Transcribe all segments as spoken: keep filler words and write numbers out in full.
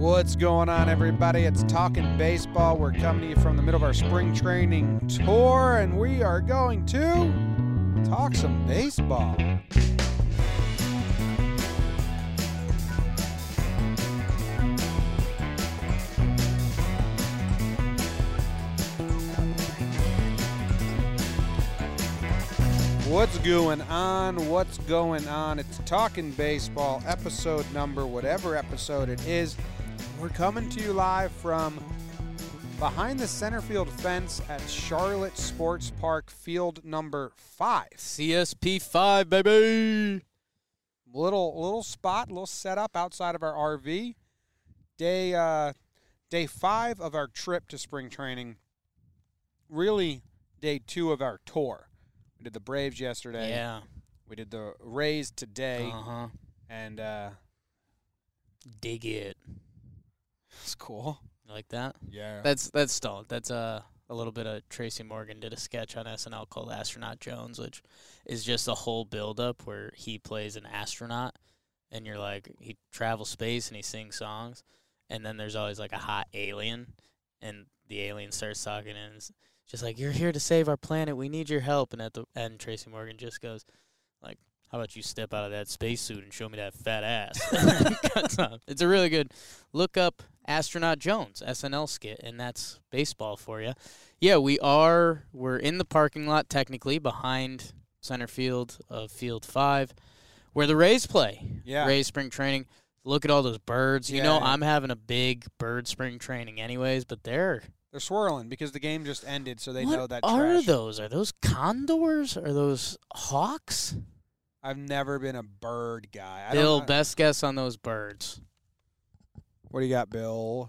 What's going on, everybody? It's Talking Baseball. We're coming to you from the middle of our spring training tour, and we are going to talk some baseball. What's going on? What's going on? It's Talking Baseball, episode number, whatever episode it is. We're coming to you live from behind the center field fence at Charlotte Sports Park, field number five. C S P five, baby! Little little spot, little setup outside of our R V. Day, uh, day five of our trip to spring training. Really, day two of our tour. We did the Braves yesterday. Yeah. We did the Rays today. Uh-huh. And, uh... dig it. It's cool. You like that? Yeah. That's that's still that's uh, a little bit of Tracy Morgan did a sketch on S N L called Astronaut Jones, which is just a whole build-up where he plays an astronaut, and you're like, he travels space and he sings songs, and then there's always like a hot alien, and the alien starts talking and it's just like, you're here to save our planet, we need your help, and at the end Tracy Morgan just goes like, how about you step out of that spacesuit and show me that fat ass? It's a really good look up Astronaut Jones, S N L skit, and that's baseball for you. Yeah, we are, we're in the parking lot technically behind center field of field five where the Rays play. Yeah. Rays spring training. Look at all those birds. You Yeah, know, yeah. I'm having a big bird spring training anyways, but they're... They're swirling because the game just ended, so they what know that are trash. those? Are those condors? Are those hawks? I've never been a bird guy. I Bill, don't, best guess on those birds. What do you got, Bill?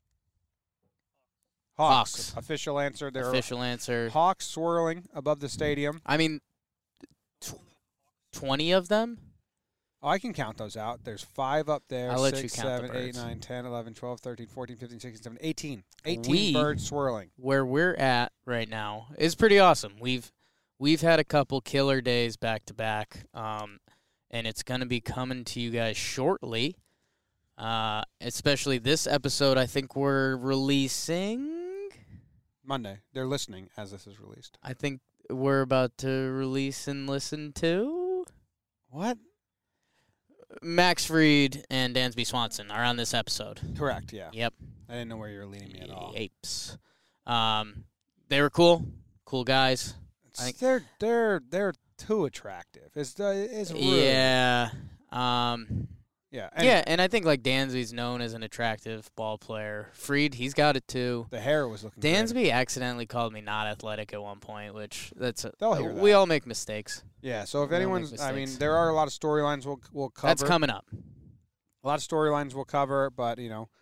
Hawks. Hawks. Official answer. There Official are answer. hawks swirling above the stadium. I mean, tw- twenty of them? Oh, I can count those out. There's five up there. I'll let six, you count the seven, eight, birds. nine, ten, eleven, twelve, thirteen, fourteen, fifteen, sixteen, seventeen, eighteen. eighteen We- birds swirling. Where we're at right now is pretty awesome. We've we've had a couple killer days back to back, um, and it's going to be coming to you guys shortly. Uh, especially this episode, I think we're releasing. Monday. They're listening as this is released. I think we're about to release and listen to. What? Max Fried and Dansby Swanson are on this episode. Correct, yeah. Yep. I didn't know where you were leading me at all. Apes. Um, they were cool, cool guys. It's- I think- they're they're they're too attractive. It's uh, it's rude. Yeah. Um, Yeah. yeah, Anyway, and I think like Dansby's known as an attractive ball player. Fried, he's got it too. the hair was looking great. Dansby accidentally called me not athletic at one point, which that's a, They'll hear we that. all make mistakes. Yeah, so if We'll make anyone's, I mean, mistakes. there are a lot of storylines we'll we'll cover. That's coming up. A lot of storylines we'll cover, but you know,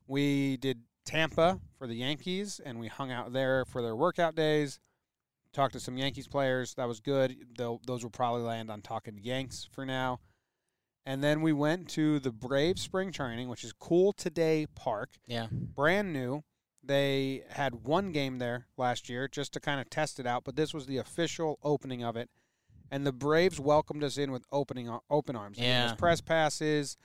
we did Tampa for the Yankees, and we hung out there for their workout days. Talked to some Yankees players. That was good. They'll, those will probably land on Talking Yanks for now. And then we went to the Braves spring training, which is Cool Today Park. Yeah. Brand new. They had one game there last year just to kind of test it out, but this was the official opening of it. And the Braves welcomed us in with opening open arms. They gave Yeah. us press passes.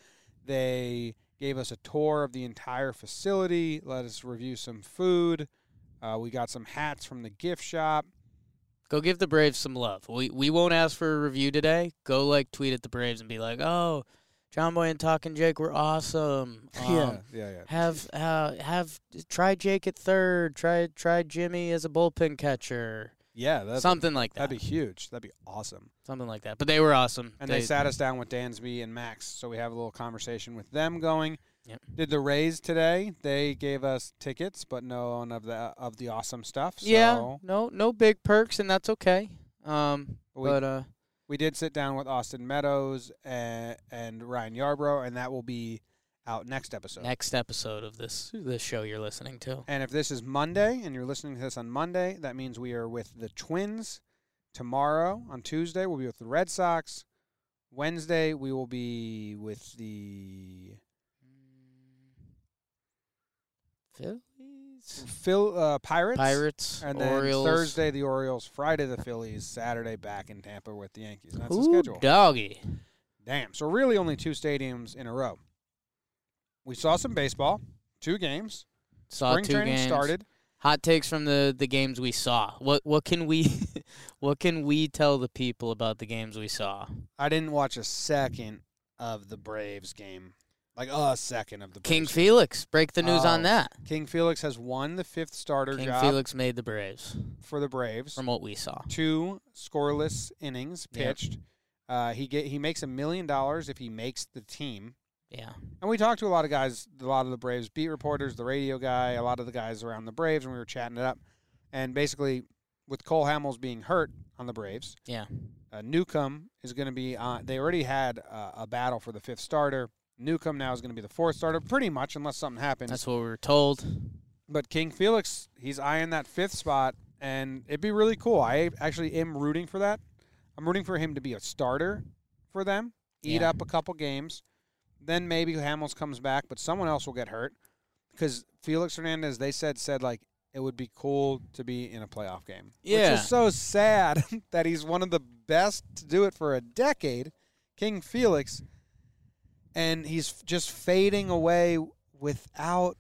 They gave us a tour of the entire facility, let us review some food. Uh, we got some hats from the gift shop. Go give the Braves some love. We we won't ask for a review today. Go like tweet at the Braves and be like, "Oh, John Boy and Talking Jake were awesome. Um, yeah, yeah, yeah. Have uh, have try Jake at third. Try try Jimmy as a bullpen catcher. Yeah, that'd, Something like that. that'd be huge. That'd be awesome. Something like that. But they were awesome. And they, sat us down with Dansby and Max, so we have a little conversation with them going. Yep. Did the Rays today? They gave us tickets, but none of the of the awesome stuff. So Yeah. No no big perks, and that's okay. Um. We- but uh. we did sit down with Austin Meadows and, and Ryan Yarbrough, and that will be out next episode. Next episode of this this show you're listening to. And if this is Monday and you're listening to this on Monday, that means we are with the Twins. Tomorrow, on Tuesday, we'll be with the Red Sox. Wednesday, we will be with the Phillies, Phil uh, Pirates. Pirates, And then Orioles. Thursday, the Orioles. Friday, the Phillies. Saturday, back in Tampa with the Yankees. That's the Ooh, schedule. doggy. Damn. So really only two stadiums in a row. we saw some baseball, two games. Saw Spring two training games. started. Hot takes from the, the games we saw. What what can we what can we tell the people about the games we saw? I didn't watch a second of the Braves game. Like a second of the Braves King game. Felix, break the news Oh, on that. King Felix has won the fifth starter King job Felix made the Braves for the Braves. from what we saw. Two scoreless innings Yep. pitched. Uh, he get he makes a million dollars if he makes the team. Yeah. And we talked to a lot of guys, a lot of the Braves beat reporters, the radio guy, a lot of the guys around the Braves, and we were chatting it up. And basically, with Cole Hamels being hurt on the Braves, Yeah. uh, Newcomb is going to be on. They already had uh, a battle for the fifth starter. Newcomb now is going to be the fourth starter, pretty much, unless something happens. That's what we were told. But King Felix, he's eyeing that fifth spot, and it'd be really cool. I actually am rooting for that. I'm rooting for him to be a starter for them, eat Yeah. up a couple games. Then maybe Hamels comes back, but someone else will get hurt. Because Felix Hernandez, they said, said like, it would be cool to be in a playoff game. Yeah. Which is so sad that he's one of the best to do it for a decade, King Felix, and he's f- just fading away without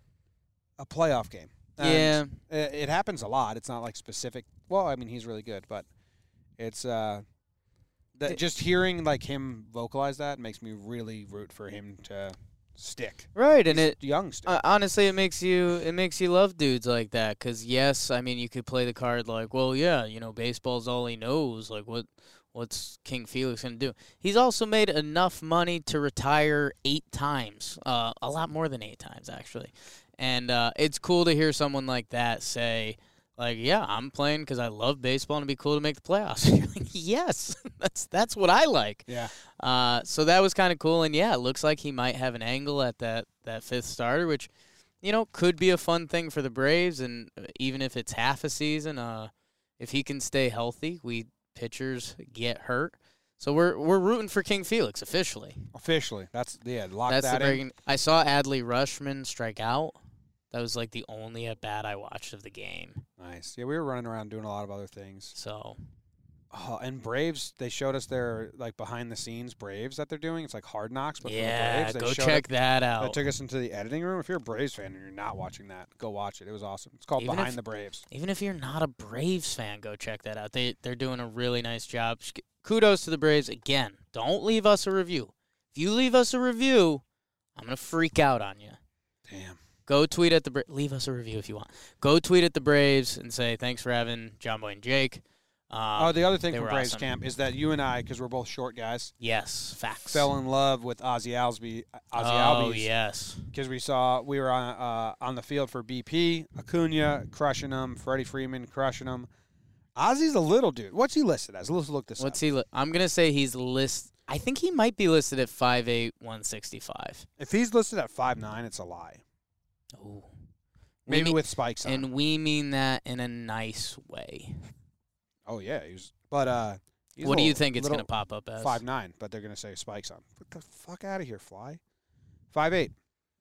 a playoff game. Yeah. And It, it happens a lot. It's not like specific. Well, I mean, he's really good, but it's uh, that It- just hearing like him vocalize that makes me really root for him to stick. Right, and He's it young still. uh, honestly it makes you it makes you love dudes like that cuz yes, I mean you could play the card like, well, yeah, you know, baseball's all he knows, like what what's King Felix going to do? He's also made enough money to retire eight times. Uh, a lot more than eight times actually. And uh, it's cool to hear someone like that say like, yeah, I'm playing because I love baseball and it'd be cool to make the playoffs. You're like, yes, that's that's what I like. yeah. Uh, so that was kind of cool, and yeah, it looks like he might have an angle at that, that fifth starter, which, you know, could be a fun thing for the Braves. And uh, even if it's half a season, uh, if he can stay healthy, we pitchers get hurt. So we're we're rooting for King Felix officially. Officially, that's yeah. Lock That's that the in. breaking. I saw Adley Rushman strike out. That was like the only at bat I watched of the game. Nice. Yeah, we were running around doing a lot of other things. So Oh, and Braves, they showed us their like behind the scenes Braves that they're doing. It's like Hard Knocks, but yeah, for the Braves. They go showed check it. that They out. took us into the editing room. If you're a Braves fan and you're not watching that, go watch it. It was awesome. It's called Even Behind if- the Braves. Even if you're not a Braves fan, go check that out. They they're doing a really nice job. Sh- Kudos to the Braves again. Don't leave us a review. If you leave us a review, I'm gonna freak out on you. Damn. Go tweet at the Bra- leave us a review if you want. Go tweet at the Braves and say thanks for having John Boy and Jake. Um, oh, the other thing they from were Braves awesome. camp is that you and I, because we're both short guys, yes, facts. fell in love with Ozzy Alsby. Ozzy oh Albies. yes, Because we saw we were on uh, on the field for B P, Acuna crushing him, Freddie Freeman crushing him. Ozzy's a little dude. What's he listed as? Let's look this what's up. he? Li- I'm gonna say he's list. I think he might be listed at five eight, one sixty-five. If he's listed at five nine, it's a lie. Oh, Maybe with spikes on. and we mean that in a nice way. Oh yeah, he was. But uh, he's What a do you little- think it's little going to pop up as? Five nine, but they're gonna say spikes on. Get the fuck out of here, fly. Five eight.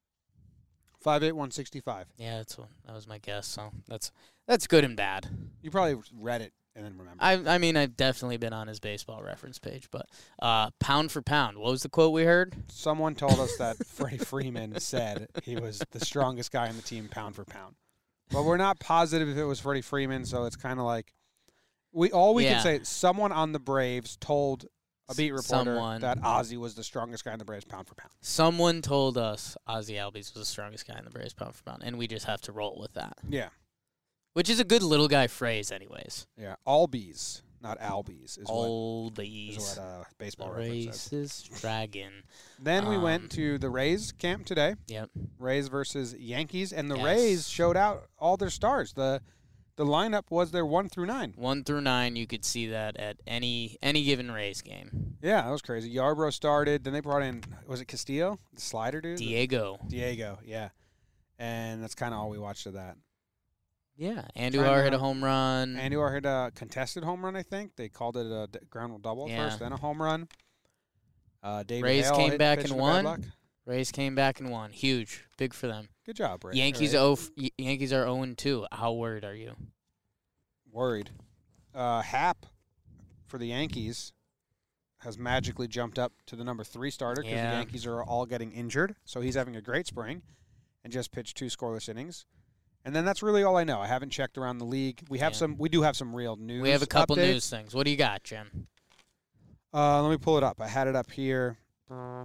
Five eight one sixty five. Yeah, that's what, that was my guess. So that's that's good and bad. You probably read it and then remember. I I mean I've definitely been on his baseball reference page, but uh, pound for pound. What was the quote we heard? Someone told us that Freddie Freeman said he was the strongest guy on the team, pound for pound. But we're not positive if it was Freddie Freeman, so it's kind of like we all we Yeah. can say. Someone on the Braves told a beat reporter Someone. that Ozzy was the strongest guy in the Braves, pound for pound. Someone told us Ozzy Albies was the strongest guy in the Braves pound for pound, and we just have to roll with that. Yeah, Which is a good little guy phrase, anyways. yeah. Albies, not Albies, is what, Albies. is what uh, The baseball reference says. racist dragon. Then we Um, went to the Rays camp today. Yep. Rays versus Yankees, and the Yes. Rays showed out all their stars. the The lineup was their one through nine. One through nine, you could see that at any any given Rays game. Yeah, that was crazy. Yarbrough started. Then they brought in, was it Castillo, the slider dude? Diego. Diego, yeah. And that's kind of all we watched of that. Yeah. Andujar Trying hit a to- home run. Andujar hit a contested home run, I think. They called it a d- ground rule double at Yeah. first, then a home run. Uh, David Rays Hale came hit- back pitched and for bad won. luck. Rays came back and won. Huge. Big for them. Good job, Ray. Yankees Ray. oh, y- Yankees are oh and two. How worried are you? Worried. Uh, Hap for the Yankees has magically jumped up to the number three starter because Yeah. the Yankees are all getting injured. So he's having a great spring and just pitched two scoreless innings. And then that's really all I know. I haven't checked around the league. We have Yeah. some. We do have some real news. We have a couple updates. news things. What do you got, Jim? Uh, let me pull it up. I had it up here. All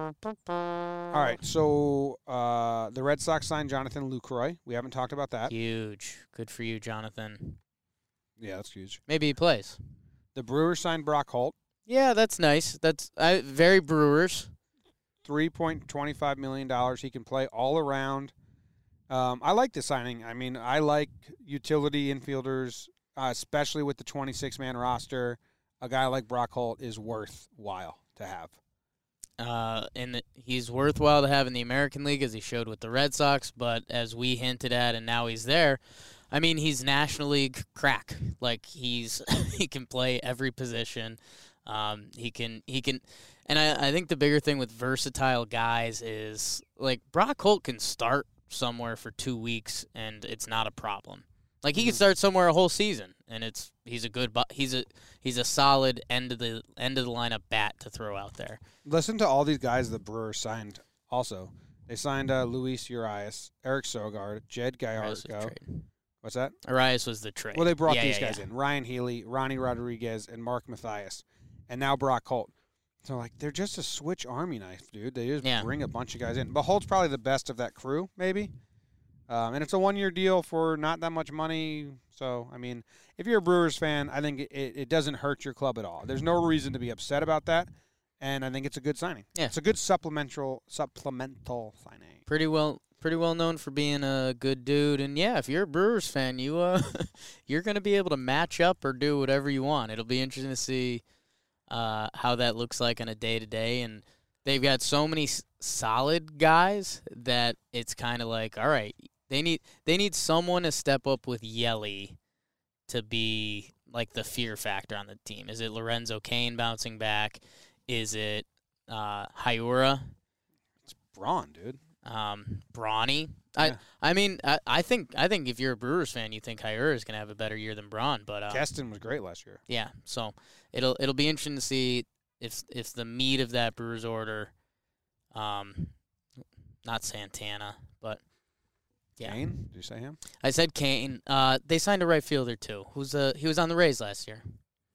right. So uh, the Red Sox signed Jonathan Lucroy. We haven't talked about that. Huge. Good for you, Jonathan. Yeah, that's huge. Maybe he plays. The Brewers signed Brock Holt. Yeah, that's nice. That's I, very Brewers. three point two five million dollars. He can play all around. Um, I like this signing. I mean, I like utility infielders, uh, especially with the twenty-six man roster. A guy like Brock Holt is worthwhile to have. Uh, and the, he's worthwhile to have in the American League, as he showed with the Red Sox. But as we hinted at, and now he's there. I mean, he's National League crack. Like he's he can play every position. Um, he can he can, and I, I think the bigger thing with versatile guys is like Brock Holt can start somewhere for two weeks and it's not a problem. Like he Mhm. can start somewhere a whole season and it's he's a good bu- he's a he's a solid end of the end of the lineup bat to throw out there. Listen to all these guys the Brewers signed. Also, they signed uh, Luis Urias, Eric Sogard, Jed Arias was the Gallardo. trade. What's that? Arias was the trade. Well, they brought Yeah, these yeah, guys yeah. in: Ryan Healy, Ronnie Rodriguez, and Mark Mathias, and now Brock Holt. So like they're just a switch army knife, dude. They just Yeah. bring a bunch of guys in. But Holt's probably the best of that crew, maybe. Um, and it's a one-year deal for not that much money. So I mean, if you're a Brewers fan, I think it, it doesn't hurt your club at all. There's no reason to be upset about that, and I think it's a good signing. Yeah. It's a good supplemental supplemental signing. Pretty well pretty well known for being a good dude, and yeah, if you're a Brewers fan, you uh you're gonna be able to match up or do whatever you want. It'll be interesting to see uh how that looks like on a day to day, and they've got so many s- solid guys that it's kind of like, all right, they need they need someone to step up with Yelly to be like the fear factor on the team. Is it Lorenzo Cain bouncing back? Is it uh Hyura? It's Braun, dude. Um, Brawny. Yeah. I I mean I, I think I think if you're a Brewers fan, you think Hyura is gonna have a better year than Braun. But uh, Keston was great last year. yeah, so it'll it'll be interesting to see if if the meat of that Brewers order, um, not Santana, but yeah, Kane? Did you say him? I said Kane. Uh, they signed a right fielder too. Who's uh he was on the Rays last year.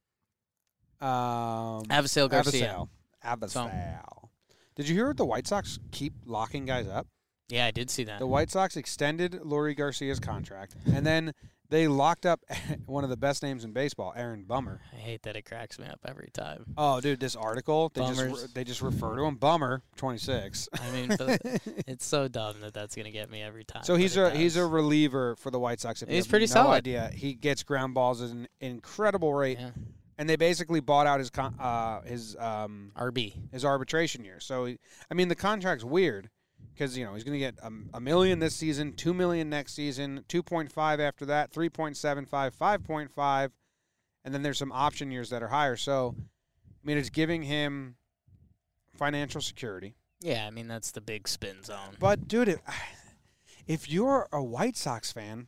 Um, Avisail Garcia. Avisail. Avisail. So- Did you hear the White Sox keep locking guys up? Yeah, I did see that. The White Sox extended Leury Garcia's contract, and then they locked up one of the best names in baseball, Aaron Bummer. I hate that it cracks me up every time. Oh, dude, this article they just Bummers. re- they just refer to him Bummer twenty-six. I mean, but it's so dumb that that's gonna get me every time. So but he's it a he's a does. reliever for the White Sox. If you He's have pretty no solid. idea, he gets ground balls at an incredible rate, Yeah. and they basically bought out his con- uh his um R B. his arbitration year. So, he, I mean, the contract's weird because, you know, he's going to get a, a million this season, two million next season, two point five after that, three point seven five, five point five, and then there's some option years that are higher. So, I mean, it's giving him financial security. Yeah, I mean that's the big spin zone. But, dude, if, if you're a White Sox fan,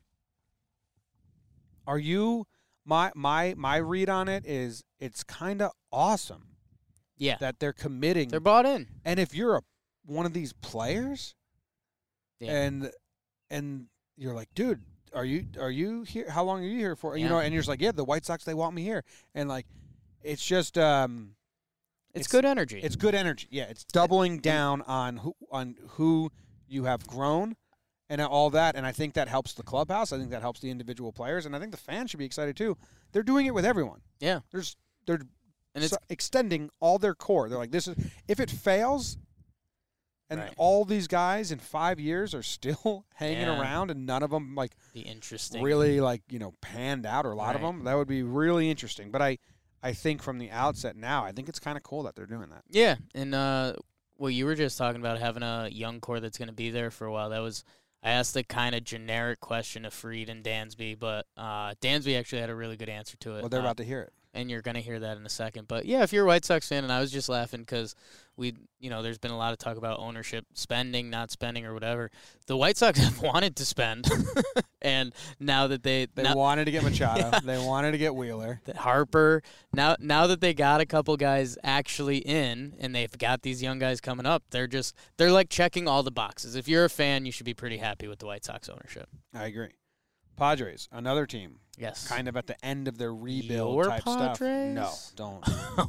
are you my my my read on it is it's kind of awesome Yeah, that they're committing. they're bought in. And if you're a one of these players, Yeah. and and you're like, dude, are you are you here? How long are you here for? You Yeah. know, and you're just like, yeah, the White Sox, they want me here, and like, it's just um, It's, it's- good energy. it's good energy. Yeah, it's doubling down on who on who you have grown, and all that, and I think that helps the clubhouse. I think that helps the individual players, and I think the fans should be excited too. They're doing it with everyone. Yeah. there's they're and it's so extending all their core. They're like, this is if it fails, and Right. all these guys in five years are still hanging Yeah. around, and none of them like be interesting. really like you know panned out, or a lot of Right. them. That would be really interesting. But I, I think from the outset now, I think it's kind of cool that they're doing that. Yeah, and uh, well, you were just talking about having a young core that's going to be there for a while. That was I asked the kind of generic question of Freed and Dansby, but uh, Dansby actually had a really good answer to it. Well, they're Uh, about to hear it. and you're going to hear that in a second. But, yeah, if you're a White Sox fan, and I was just laughing because we, you know, there's been a lot of talk about ownership spending, not spending or whatever. The White Sox have wanted to spend, and now that they They now, wanted to get Machado. Yeah. They wanted to get Wheeler. that Harper, now now that they got a couple guys actually in, and they've got these young guys coming up, they're just they're like checking all the boxes. If you're a fan, you should be pretty happy with the White Sox ownership. I agree. Padres, another team, Yes. kind of at the end of their rebuild Your type stuff. Padres? No, don't.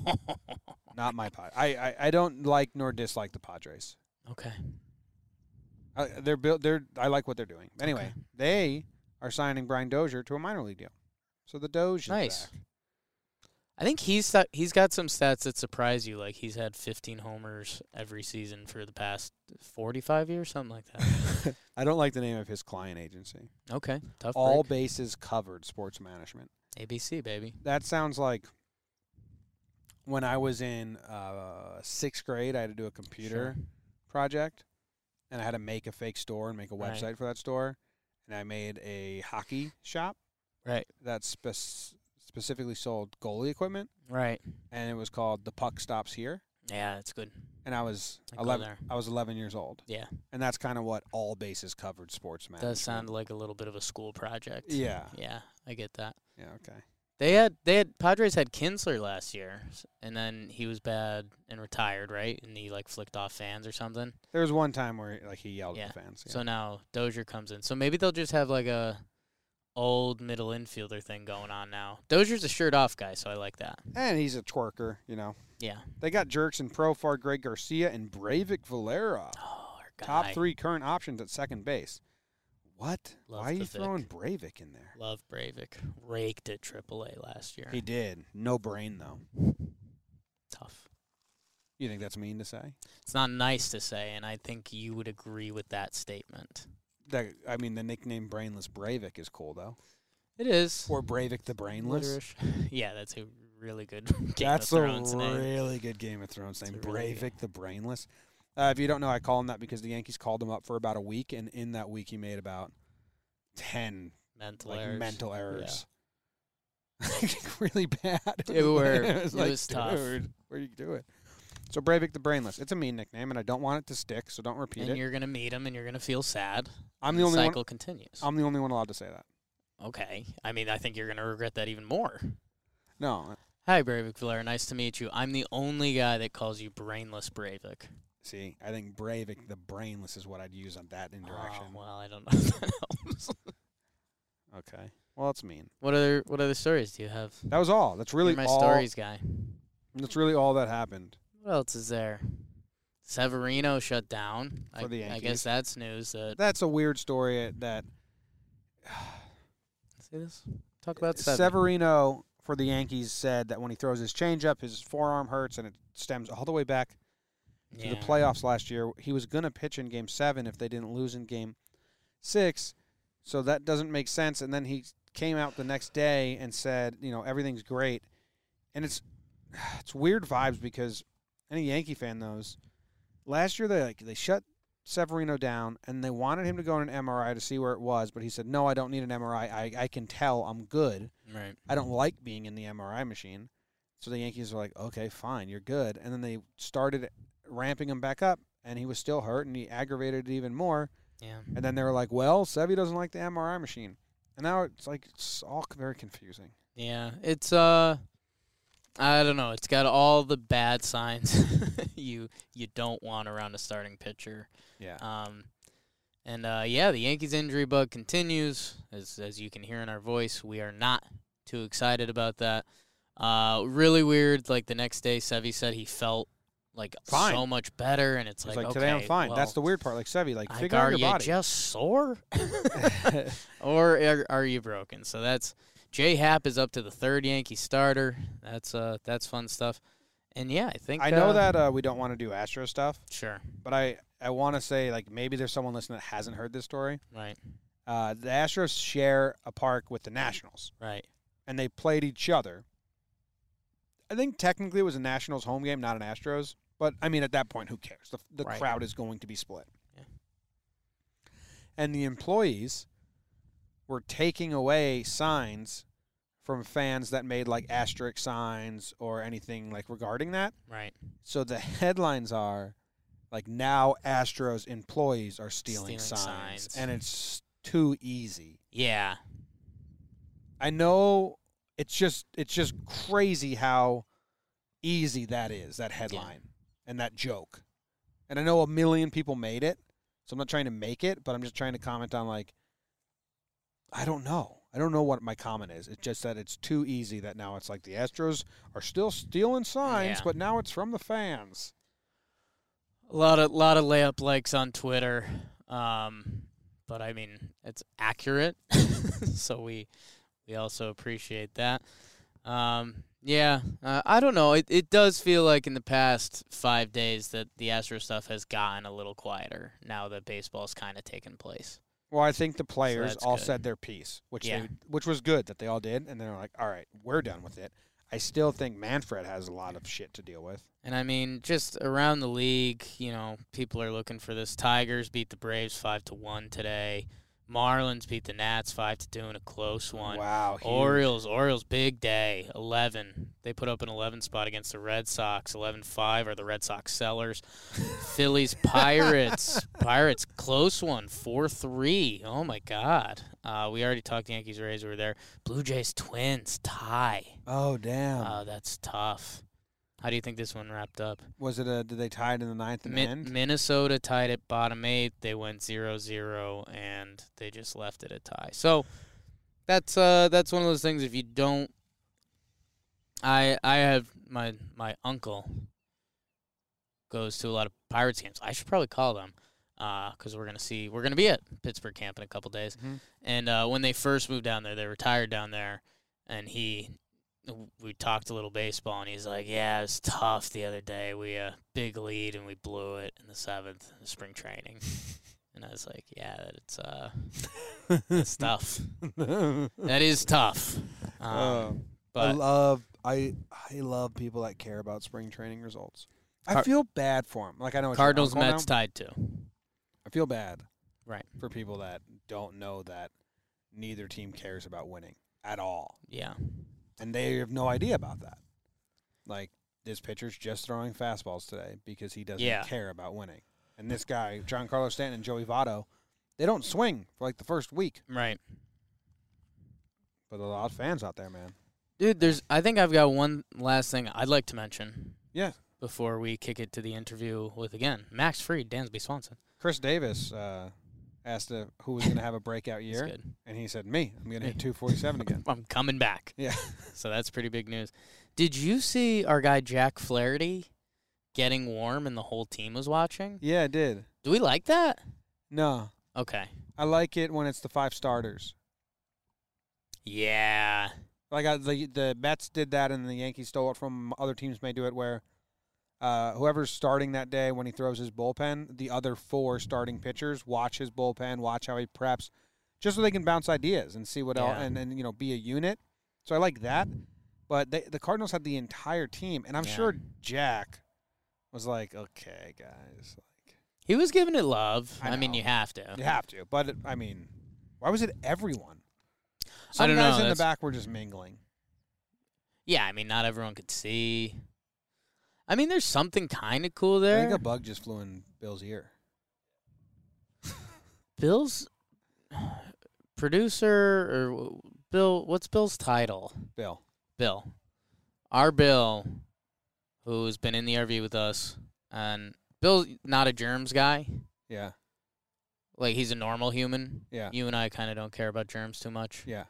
Not my Padres. I, I, I don't like nor dislike the Padres. Okay. Uh, they're built. They're. I like what they're doing. Anyway, Okay. they are signing Brian Dozier to a minor league deal. So the Doge is Nice. back. I think he's sta- he's got some stats that surprise you. Like he's had fifteen homers every season for the past forty-five years, something like that. I don't like the name of his client agency. Okay, tough All break. bases covered sports management. A B C, baby. That sounds like when I was in uh, sixth grade, I had to do a computer Sure. project, and I had to make a fake store and make a Right. website for that store. And I made a hockey shop Right, that spec- specifically sold goalie equipment, right. and it was called The Puck Stops Here. Yeah, it's good. And I was I go eleven. there. I was eleven years old, Yeah, and that's kind of what all bases covered sports management. does sound like a little bit of a school project. Yeah. Yeah, I get that. Yeah. Okay. They had they had Padres had Kinsler last year, s- and then he was bad and retired, right? And he like flicked off fans or something. There was one time where like he yelled Yeah. at the fans. Yeah. So now Dozier comes in. So maybe they'll just have like a old middle infielder thing going on now. Dozier's a shirt off guy, so I like that. and he's a twerker, you know. Yeah. They got jerks in Profar, Greg Garcia, and Breivik Valera. Oh, our guy. Top three current options at second base. What? Love Why are the you Vic. throwing Breivik in there? Love Breivik. Raked at triple A last year. He did. No brain, though. Tough. You think that's mean to say? It's not nice to say, and I think you would agree with that statement. That I mean, the nickname Brainless Breivik is cool, though. It is. Or Breivik the Brainless. Litterish. Yeah, that's a really good Game That's of a Thrones name. really good Game of Thrones It's name. a really Breivik the Brainless. Uh, if you don't know, I call him that because the Yankees called him up for about a week, and in that week he made about ten Mental like errors. mental errors. Really bad. They were- it was, it like, was tough. Dude, where you do it? So Breivik the Brainless. It's a mean nickname, and I don't want it to stick, so don't repeat And it. you're gonna meet him, and you're gonna feel sad. I'm and the the only one. cycle continues. I'm the only one allowed to say that. Okay. I mean, I think you're gonna regret that even more. No, Hi, Breivik Valera. Nice to meet you. I'm the only guy that calls you brainless Breivik. see, I think Breivik the Brainless is what I'd use on that interaction. Oh, well, I don't know if that helps. Okay. Well, it's mean. What other What other stories do you have? That was all. That's really You're my all. stories guy. That's really all that happened. What else is there? Severino shut down. For I, the I Yankees. guess that's news. That That's a weird story. That see this. Talk about Sever. Severino for the Yankees said that when he throws his changeup, his forearm hurts, and it stems all the way back to Yeah. the playoffs last year. He was going to pitch in Game Seven if they didn't lose in Game Six, so that doesn't make sense. And then he came out the next day and said, you know, everything's great, and it's it's weird vibes because any Yankee fan knows. Last year they like they shut Severino down and they wanted him to go on an M R I to see where it was, but he said, "No, I don't need an M R I. I, I can tell I'm good. Right. I don't like being in the M R I machine." So the Yankees were like, "Okay, fine, you're good." And then they started ramping him back up, and he was still hurt, and he aggravated it even more. Yeah. And then they were like, "Well, Sevy doesn't like the M R I machine," and now it's like it's all very confusing. Yeah. It's uh. I don't know. It's got all the bad signs you you don't want around a starting pitcher. Yeah. Um, and uh, yeah, the Yankees injury bug continues. As as you can hear in our voice, we are not too excited about that. Uh, really weird. Like the next day, Sevy said he felt like Fine. so much better, and it's It's like, like, okay, today I'm fine. well, That's the weird part. Like Sevy, like like, figure out are your you body. just sore, or are, are you broken? So that's J Happ is up to the third Yankee starter. That's uh that's fun stuff. And yeah, I think I know uh, that uh, we don't want to do Astro stuff, sure, but I, I want to say, like, maybe there's someone listening that hasn't heard this story. right, Uh, the Astros share a park with the Nationals, right, and they played each other. I think technically it was a Nationals home game, not an Astros. But, I mean, at that point, who cares? The, the Right. crowd is going to be split. Yeah. And the employees were taking away signs from fans that made like asterisk signs or anything like regarding that. Right. So the headlines are like now Astros employees are stealing, Stealing signs, signs. and it's too easy. Yeah. I know it's just it's just crazy how easy that is, that headline and that joke. And I know a million people made it, so I'm not trying to make it, but I'm just trying to comment on like I don't know. I don't know what my comment is. It's just that it's too easy that now it's like the Astros are still stealing signs, Yeah. but now it's from the fans. A lot of lot of layup likes on Twitter, um, but I mean it's accurate, so we we also appreciate that. Um, yeah, uh, I don't know. It it does feel like in the past five days that the Astro stuff has gotten a little quieter now that baseball's kind of taken place. Well, I think the players that's all good. said their piece, which Yeah. they, which was good that they all did, and they're like, all right, we're done with it. I still think Manfred has a lot of shit to deal with. And I mean, just around the league, you know, people are looking for this. Tigers beat the Braves five to one today. Marlins beat the Nats five to two in a close one. Wow. huge. Orioles, Orioles, big day, eleven. They put up an eleven spot against the Red Sox. eleven five are the Red Sox sellers. Phillies, Pirates. Pirates, close one, four three. Oh, my God. Uh, we already talked Yankees, Rays. We were there. Blue Jays, Twins, tie. Oh, damn. Oh, that's tough. How do you think this one wrapped up? Was it a, did they tie it in the ninth and Min- end? Minnesota tied at bottom eight. They went zero zero, and they just left it a tie. So that's uh that's one of those things. If you don't, I I have my my uncle goes to a lot of Pirates games. I should probably call them because we're gonna see we're gonna be at Pittsburgh camp in a couple days. Mhm. And uh, when they first moved down there, they retired down there, and he. We talked a little baseball, and he's like, yeah, it was tough the other day. We uh big lead, and we blew it in the seventh in spring training. And I was like, yeah, it's uh, it's tough. That is tough. Um, Uh, I but love I I love people that care about spring training results. I Car- feel bad for them. Like I know it's your Cardinals, uncle Mets now. tied too. I feel bad Right. for people that don't know that neither team cares about winning at all. Yeah. And they have no idea about that. Like, this pitcher's just throwing fastballs today because he doesn't Yeah. care about winning. And this guy, Giancarlo Stanton and Joey Votto, they don't swing for like the first week. Right. But there are a lot of fans out there, man. Dude, there's. I think I've got one last thing I'd like to mention. Yeah. Before we kick it to the interview with again Max Fried, Dansby Swanson. Chris Davis uh, asked uh, who was going to have a breakout That's year. good. And he said, me. I'm going to Me. hit two forty-seven again. I'm coming back. Yeah. So that's pretty big news. Did you see our guy Jack Flaherty getting warm and the whole team was watching? Yeah, I did. Do we like that? No. Okay. I like it when it's the five starters. Yeah. Like I, the the Mets did that, and the Yankees stole it from other teams. May do it where uh, whoever's starting that day when he throws his bullpen, the other four starting pitchers watch his bullpen, watch how he preps, just so they can bounce ideas and see what else, Yeah. and and you know be a unit. So I like that. But they, the Cardinals had the entire team, and I'm Yeah. sure Jack was like, okay, guys, like He was giving it love. I I, mean, know. you have to. you have to. But I mean, why was it everyone? Some I don't guys know. in the That's- back were just mingling. Yeah, I mean, not everyone could see. I mean, there's something kind of cool I there. think a bug just flew in Bill's ear. Bill's producer or w- Bill, what's Bill's title? Bill. Bill. Our Bill, who's been in the R V with us, and Bill's not a germs guy. Yeah. Like, he's a normal human. Yeah. You and I kind of don't care about germs too much. Yeah.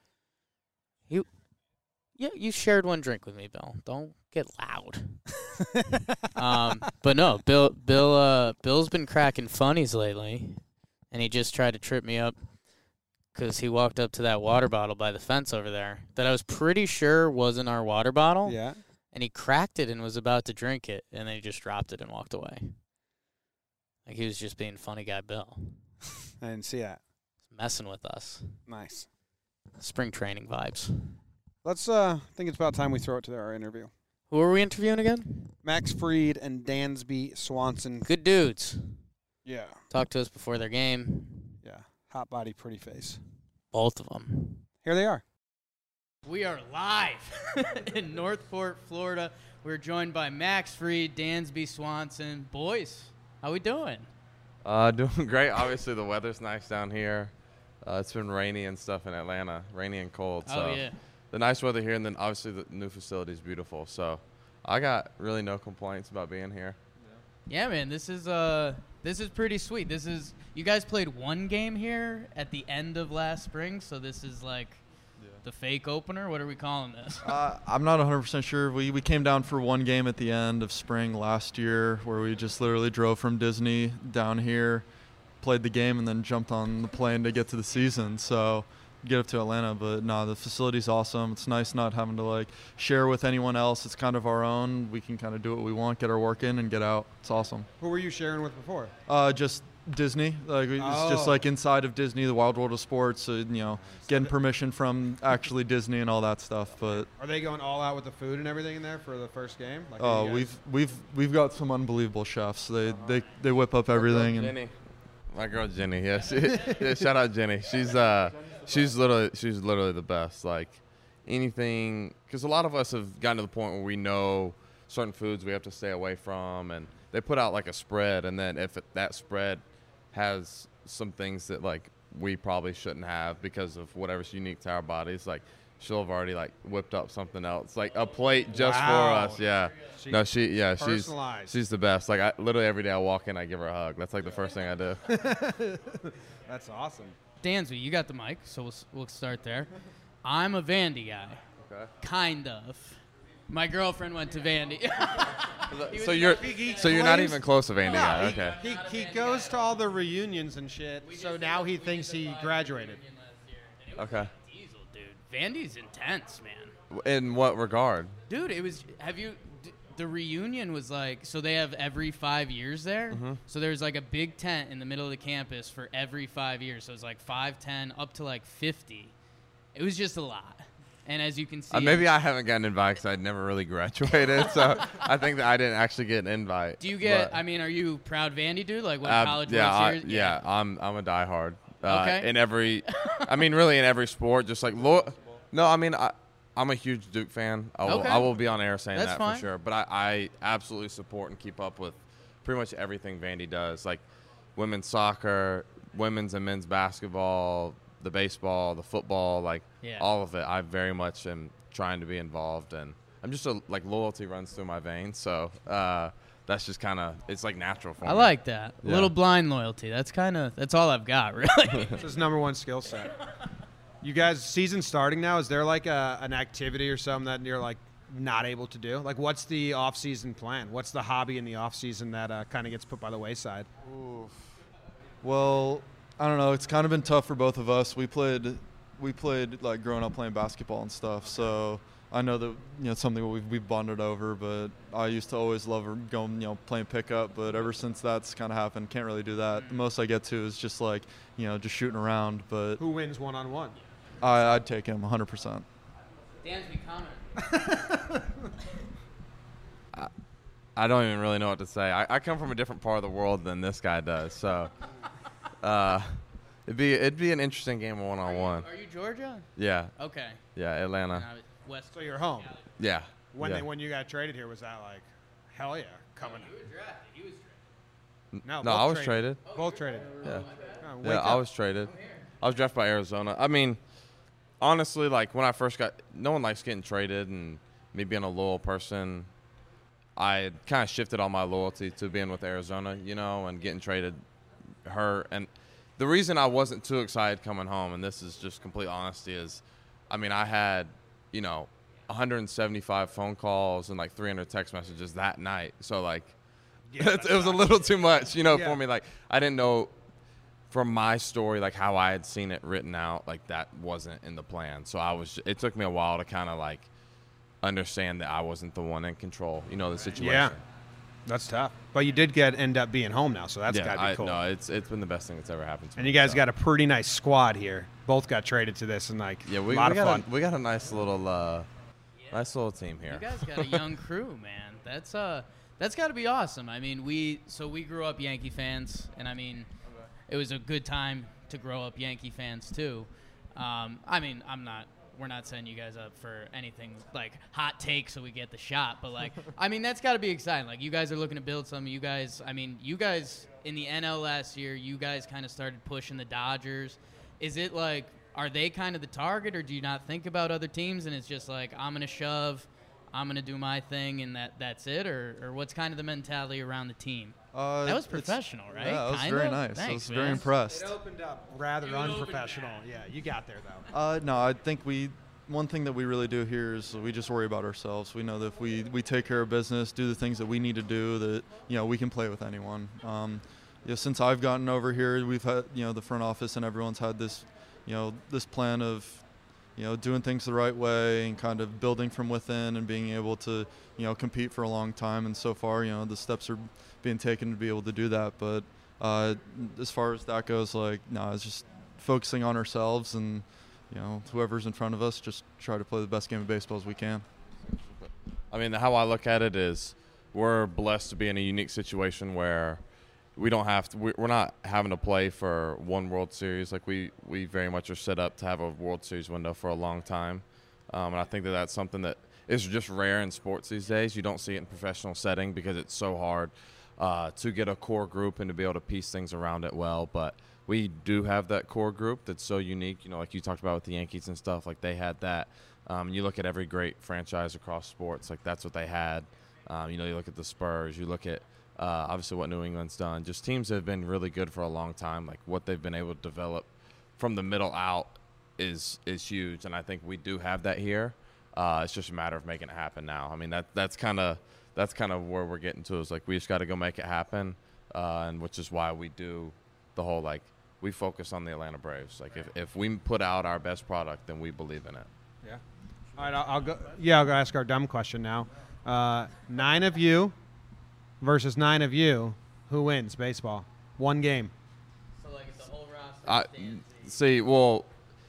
Yeah, you shared one drink with me, Bill. Don't get loud. um, but no, Bill, Bill, uh, Bill's been cracking funnies lately, and he just tried to trip me up because he walked up to that water bottle by the fence over there that I was pretty sure wasn't our water bottle. Yeah. And he cracked it and was about to drink it, and then he just dropped it and walked away. Like, he was just being funny guy Bill, I didn't see that. messing with us. Nice. Spring training vibes. Let's, uh, I think it's about time we throw it to our interview. Who are we interviewing again? Max Fried and Dansby Swanson. Good dudes. Yeah. Talk to us before their game. Yeah. Hot body, pretty face. Both of them. Here they are. We are live in Northport, Florida. We're joined by Max Fried, Dansby Swanson. Boys, how we doing? Uh, doing great. Obviously, the weather's nice down here. Uh, it's been rainy and stuff in Atlanta, rainy and cold. So Oh, yeah. the nice weather here, and then obviously the new facility is beautiful. So I got really no complaints about being here. Yeah, man, this is uh, this is pretty sweet. This is you guys played one game here at the end of last spring, so this is like the fake opener. What are we calling this? Uh, I'm not one hundred percent sure. We we came down for one game at the end of spring last year where we just literally drove from Disney down here, played the game, and then jumped on the plane to get to the season. So get up to Atlanta. But no, the facility's awesome. It's nice not having to like share with anyone else. It's kind of our own. We can kind of do what we want, get our work in, and get out. It's awesome. Who were you sharing with before? Uh, just Disney, like it's Oh. just like inside of Disney, the Wild World of Sports. Uh, you know, getting permission from actually Disney and all that stuff. But Are they going all out with the food and everything in there for the first game? Like, oh, you guys- we've we've we've got some unbelievable chefs. They they they whip up everything. And Jenny, my girl Jenny. Yeah, she, yeah, shout out Jenny. She's uh, she's literally she's literally the best. Like anything, because a lot of us have gotten to the point where we know certain foods we have to stay away from, and they put out like a spread, and then if it, that spread has some things that like we probably shouldn't have because of whatever's unique to our bodies, like she'll have already like whipped up something else, like a plate just Wow. for us. Yeah. She- No, she yeah she's personalized. she's the best. Like I literally every day I walk in, I give her a hug. That's like the first thing I do. That's awesome. Dansby, you got the mic, so we'll s- we'll start there. I'm a Vandy guy, Okay. kind of. My girlfriend went to Vandy. So you're He so you're not claims- even close to Vandy. Yeah, Yeah, he, okay. he, he goes to all the reunions and shit, so now he thinks he graduated. Okay. Diesel, dude. Vandy's intense, man. In what regard? Dude, it was. Have you? d- The reunion was like. So they have every five years there. Mm-hmm. So there's like a big tent in the middle of the campus for every five years. So it's like five, ten, up to like fifty. It was just a lot. And as you can see, Uh, maybe I haven't gotten an invite because I'd never really graduated, so I think that I didn't actually get an invite. do you get? but- I mean, are you proud Vandy dude? Like when Uh, college yeah, World I, Series? yeah, I'm I'm a diehard. Uh, Okay. In every, I mean, really in every sport, just like lo- no, I mean, I, I'm a huge Duke fan. I will, Okay. I will be on air saying That's that fine. for sure. But I, I absolutely support and keep up with pretty much everything Vandy does, like women's soccer, women's and men's basketball, the baseball, the football, like Yeah. all of it. I very much am trying to be involved, and I'm just a, like loyalty runs through my veins. So uh, that's just kind of it's like natural for I me. like that. A Yeah. little blind loyalty. That's kind of. That's all I've got, really. It's his number one skill set. You guys, season starting now, is there like a, an activity or something that you're like not able to do? Like, what's the off-season plan? What's the hobby in the off-season that uh, kind of gets put by the wayside? well, I don't know. It's kind of been tough for both of us. We played we played like growing up playing basketball and stuff. So I know that you know it's something we've we've bonded over. But I used to always love going you know playing pickup. But ever since that's kind of happened, can't really do that. The most I get to is just like you know just shooting around. But Who wins one-on-one? I, I'd take him one hundred percent. Dansby, comment. I don't even really know what to say. I, I come from a different part of the world than this guy does, so uh, it'd be it'd be an interesting game one on one. Are you Georgia? Yeah, Okay. yeah, Atlanta. And I was West. So you're home. Yeah. When yeah. they when you got traded here, was that like, hell yeah, coming? You were drafted. He was drafted. No, no, both I was traded. traded. Both traded. Yeah, Oh, yeah, wake I up. was traded. I was drafted by Arizona. I mean, honestly, like when I first got, no one likes getting traded, and me being a loyal person, I kind of shifted all my loyalty to being with Arizona, you know, and getting traded her. And the reason I wasn't too excited coming home, and this is just complete honesty, is, I mean, I had, you know, one hundred seventy-five phone calls and like three hundred text messages that night. So like, Yeah, it was a little too much, you know, Yeah. for me. Like, I didn't know from my story, like how I had seen it written out, like that wasn't in the plan. So I was, it took me a while to kind of like understand that I wasn't the one in control, you know, the situation. Yeah. That's tough. But you did get end up being home now, so that's yeah, got to be I, cool. no, it's it's been the best thing that's ever happened to And me. you guys so. got a pretty nice squad here. Both got traded to this, and like yeah, we, a lot we of got fun. a, we got a nice little uh, nice little team here. You guys got a young crew, man. That's uh, that's got to be awesome. I mean, we so we grew up Yankee fans, and I mean, it was a good time to grow up Yankee fans too. Um, I mean, I'm not we're not setting you guys up for anything like hot take so we get the shot. But, like, I mean, that's got to be exciting. Like, you guys are looking to build something. You guys, I mean, you guys in the N L last year, you guys kind of started pushing the Dodgers. Is it like, are they kind of the target, or do you not think about other teams and it's just like, I'm going to shove, I'm going to do my thing, and that, that's it? Or, or what's kind of the mentality around the team? Uh, That was it's- professional, right? Yeah, that was Kinda? very nice. I Thanks, was very man. impressed. It opened up rather unprofessional. Yeah, you got there though. Uh, no, I think we one thing that we really do here is we just worry about ourselves. We know that if we, we take care of business, do the things that we need to do, that you know we can play with anyone. Um, you know, since I've gotten over here, we've had you know the front office and everyone's had this you know this plan of you know doing things the right way and kind of building from within and being able to you know compete for a long time. And so far, you know the steps are being taken to be able to do that. But uh, as far as that goes, like no, it's just focusing on ourselves and. You know, whoever's in front of us, just try to play the best game of baseball as we can. I mean, how I look at it is we're blessed to be in a unique situation where we don't have to, we're not having to play for one World Series. Like we, we very much are set up to have a World Series window for a long time. Um, and I think that that's something that is just rare in sports these days. You don't see it in professional setting because it's so hard uh, to get a core group and to be able to piece things around it well. But we do have that core group that's so unique, you know, like you talked about with the Yankees and stuff, like they had that. Um, you look at every great franchise across sports, like that's what they had. Um, you know, you look at the Spurs, you look at uh, obviously what New England's done. Just teams that have been really good for a long time, like what they've been able to develop from the middle out is is huge, and I think we do have that here. Uh, it's just a matter of making it happen now. I mean, that that's kind of that's kind of where we're getting to is like we just got to go make it happen, uh, and which is why we do the whole like we focus on the Atlanta Braves. Like if, if we put out our best product, then we believe in it. Yeah. All right, I'll, I'll go. Yeah, I'll go ask our dumb question now. Uh, nine of you versus nine of you. Who wins baseball? One game. So, like, if the whole roster I, stands, see, well,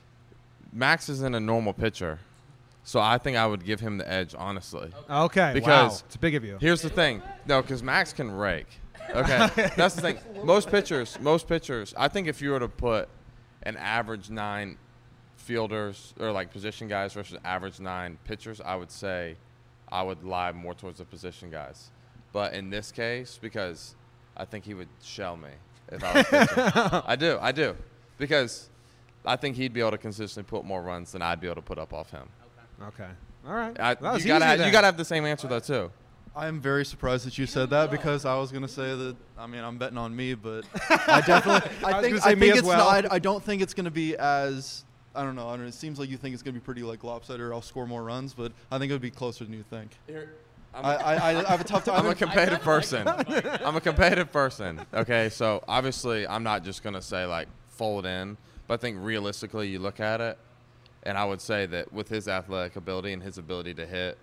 Max isn't a normal pitcher, so I think I would give him the edge, honestly. Okay. Because wow. It's big of you. Here's the thing. No, because Max can rake. Okay, that's the thing. Most pitchers, most pitchers, I think if you were to put an average nine fielders or like position guys versus average nine pitchers, I would say I would lie more towards the position guys. But in this case, because I think he would shell me if I was pitching. I do, I do. Because I think he'd be able to consistently put more runs than I'd be able to put up off him. Okay. All right. I, That was you gotta easy have, then. you gotta have the same answer though too. I am very surprised that you said that because I was going to say that, I mean, I'm betting on me, but I definitely, I I was think, gonna say I me think as it's well. not, I, I don't think it's going to be as, I don't know, I don't know, it seems like you think it's going to be pretty like lopsided or I'll score more runs, but I think it would be closer than you think. I'm I, I, I have a tough time. I'm a competitive person. I'm a competitive person. Okay, so obviously I'm not just gonna say like fold in, but I think realistically you look at it, and I would say that with his athletic ability and his ability to hit,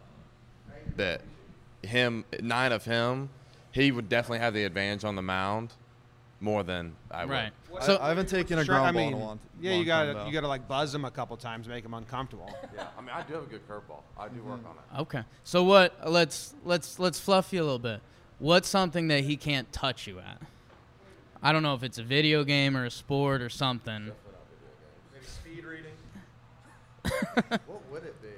that him nine of him, he would definitely have the advantage on the mound more than I would. right. I, So I haven't taken a Sure, ground I ball mean, in a long, yeah, long you gotta time, though. you gotta like buzz him a couple times, make him uncomfortable. Yeah, I mean I do have a good curveball. I do work on it. okay. So what? Let's let's let's fluff you a little bit. What's something that he can't touch you at? I don't know if it's a video game or a sport or something. Maybe speed reading. What would it be?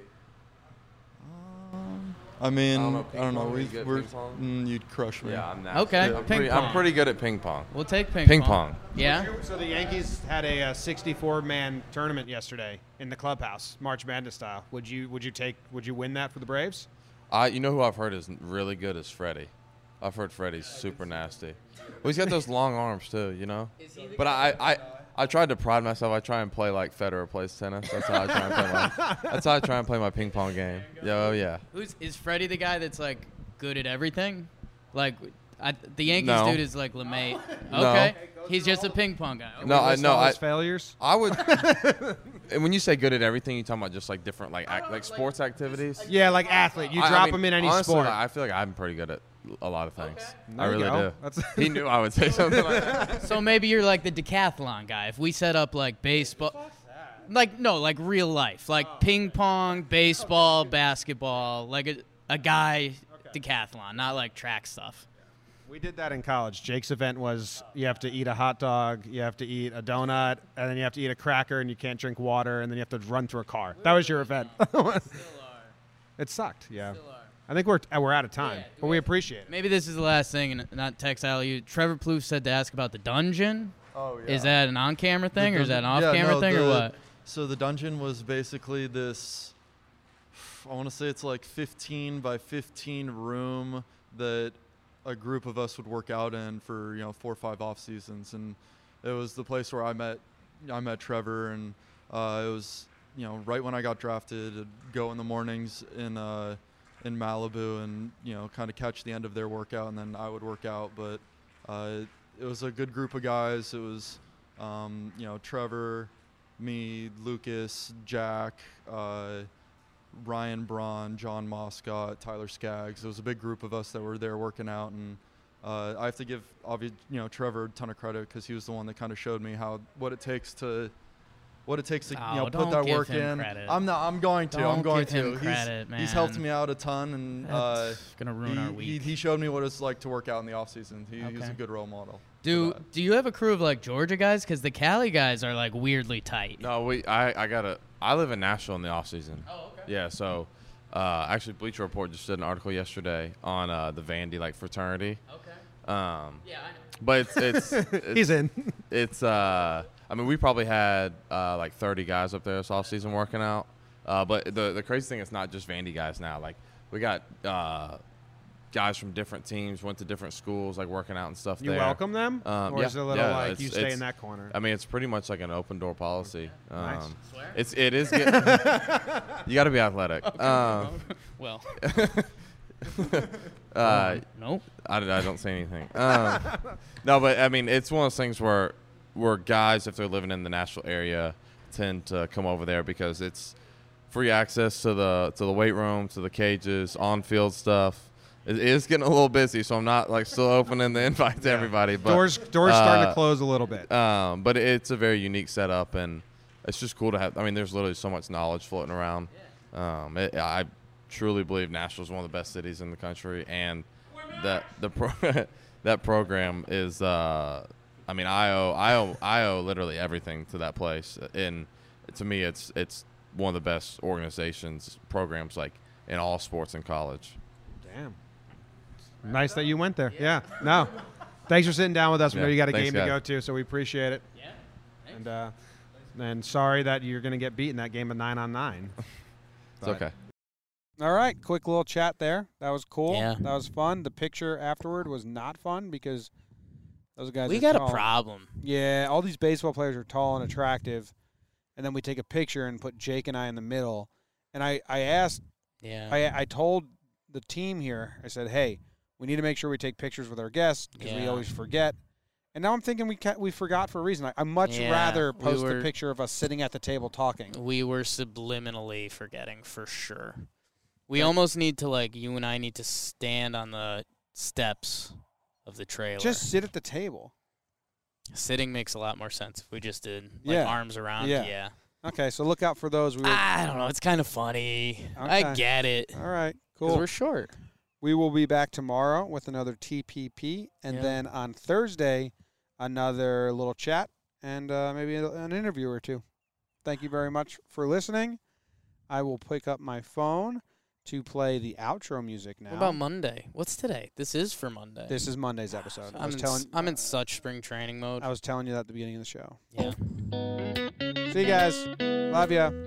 I mean, I I don't don't know, know. ping pong, we, are you good at we're, ping pong? mm, you'd crush me. Yeah, I'm not. Okay, I'm, ping pretty, pong. I'm pretty good at ping pong. We'll take ping, Ping pong. pong. Yeah. So the Yankees had a uh, sixty-four man tournament yesterday in the clubhouse, March Madness style. Would you would you take would you win that for the Braves? I, you know who I've heard is really good is Freddie. I've heard Freddie's super nasty. Well, he's got those long arms too, you know. But I, I, I tried to pride myself. I try and play like Federer plays tennis. That's how I try and play my. That's how I try and play my ping pong game. Yeah, oh yeah. Who's is Freddie the guy that's like good at everything? Like I, the Yankees No. dude is like LeMay. No. Okay. He's just a ping pong guy. Okay. No, I List no, all I. his failures. I would. And when you say good at everything, you talking about just like different like act, like sports activities. Yeah, like athlete. You I- I drop mean, him in any honestly, sport. I feel like I'm pretty good at a lot of things. I There you really go. do. That's- He knew I would say something like that. So maybe you're like the decathlon guy. If we set up like baseball, like no, like real life, like ping pong, baseball, basketball, like a, a guy decathlon, not like track stuff. We did that in college. Jake's event was you have to eat a hot dog, you have to eat a donut, and then you have to eat a cracker, and you can't drink water, and then you have to run through a car. That was your event. Still are. It sucked, yeah. Still are. I think we're we're out of time, Yeah, but we appreciate it. Maybe this is the last thing, and not text you. Trevor Plouffe said to ask about the dungeon. Oh, Is that an on-camera thing, The or is that an dun- yeah, off-camera no, thing, or the- what? So the dungeon was basically this, I want to say it's like fifteen by fifteen room that a group of us would work out in for, you know, four or five off seasons. And it was the place where I met, I met Trevor, and uh, it was, you know, right when I got drafted, I'd go in the mornings in, uh, in Malibu and, you know, kind of catch the end of their workout, and then I would work out. But uh, it was a good group of guys. It was, um, you know, Trevor, me, Lucas, Jack, uh, Ryan Braun, John Moscott, Tyler Skaggs. It was a big group of us that were there working out, and uh, I have to give, obvi- you know, Trevor a ton of credit because he was the one that kind of showed me how what it takes to, what it takes to, Oh, you know, put don't that give work him in. credit. I'm not. I'm going to. I'm Don't going give him to. credit, he's, he's helped man. me out a ton, and uh, That's gonna ruin he, our week. He, he showed me what it's like to work out in the off season. He, He's Okay. a good role model. for Do that. Do you have a crew of like Georgia guys? Because the Cali guys are like weirdly tight. No, we. I. I gotta. I live in Nashville in the off season. Oh, okay. Yeah. So, uh, actually, Bleacher Report just did an article yesterday on uh, the Vandy like fraternity. Okay. Um, Yeah, I know. but it's it's, it's He's in. It's uh, I mean, we probably had uh, like thirty guys up there this off season working out. Uh, but the the crazy thing is not just Vandy guys now. Like we got uh, guys from different teams, went to different schools, like working out and stuff. You there. welcome them, Um, or yeah, is it a little yeah, like it's- you stay it's- in that corner? I mean, it's pretty much like an open door policy. Um, Nice. Swear? It's it is. Get, you got to be athletic. Um, Well, uh, nope. I, I don't say anything. Um, no, but I mean, it's one of those things where where guys, if they're living in the Nashville area, tend to come over there because it's free access to the to the weight room, to the cages, on field stuff. It is getting a little busy, so I'm not like still opening the invite to everybody. But doors doors starting uh, to close a little bit. Um, but it's a very unique setup, and it's just cool to have. I mean, there's literally so much knowledge floating around. Um, it, I truly believe Nashville is one of the best cities in the country, and that the pro that program is. Uh, I mean, I owe I owe I owe literally everything to that place, and to me, it's it's one of the best organizations, programs like in all sports in college. Damn. Nice that you went there. Yeah. No. Thanks for sitting down with us. We Yeah, know you got a thanks, game to guys. go to, so we appreciate it. Yeah. And uh, and sorry that you're going to get beat in that game of nine on nine. It's okay. All right, quick little chat there. That was cool. Yeah. That was fun. The picture afterward was not fun because those guys We are got a tall. problem. Yeah, all these baseball players are tall and attractive, and then we take a picture and put Jake and I in the middle. And I, I asked, Yeah. I, I told the team here, I said, hey, we need to make sure we take pictures with our guests because we Yeah. always forget. And now I'm thinking we ca- we forgot for a reason. I, I'd much Yeah, rather we post were- a picture of us sitting at the table talking. We were subliminally forgetting for sure. We almost need to, like, you and I need to stand on the steps of the trailer. Just sit at the table. Sitting makes a lot more sense if we just did, like, Yeah. arms around. Yeah. Yeah. Okay, so look out for those. We were, I don't know. It's kind of funny. I Okay. get it. all right, 'Cause cool. we're short. We will be back tomorrow with another T P P, and Yeah. then on Thursday, another little chat and uh, maybe a- an interview or two. Thank you very much for listening. I will pick up my phone to play the outro music now. What about Monday? What's today? This is for Monday. This is Monday's episode. I I'm was in, telling s- I'm in such spring training mode. I was telling you that at the beginning of the show. Yeah. See you guys. Love ya.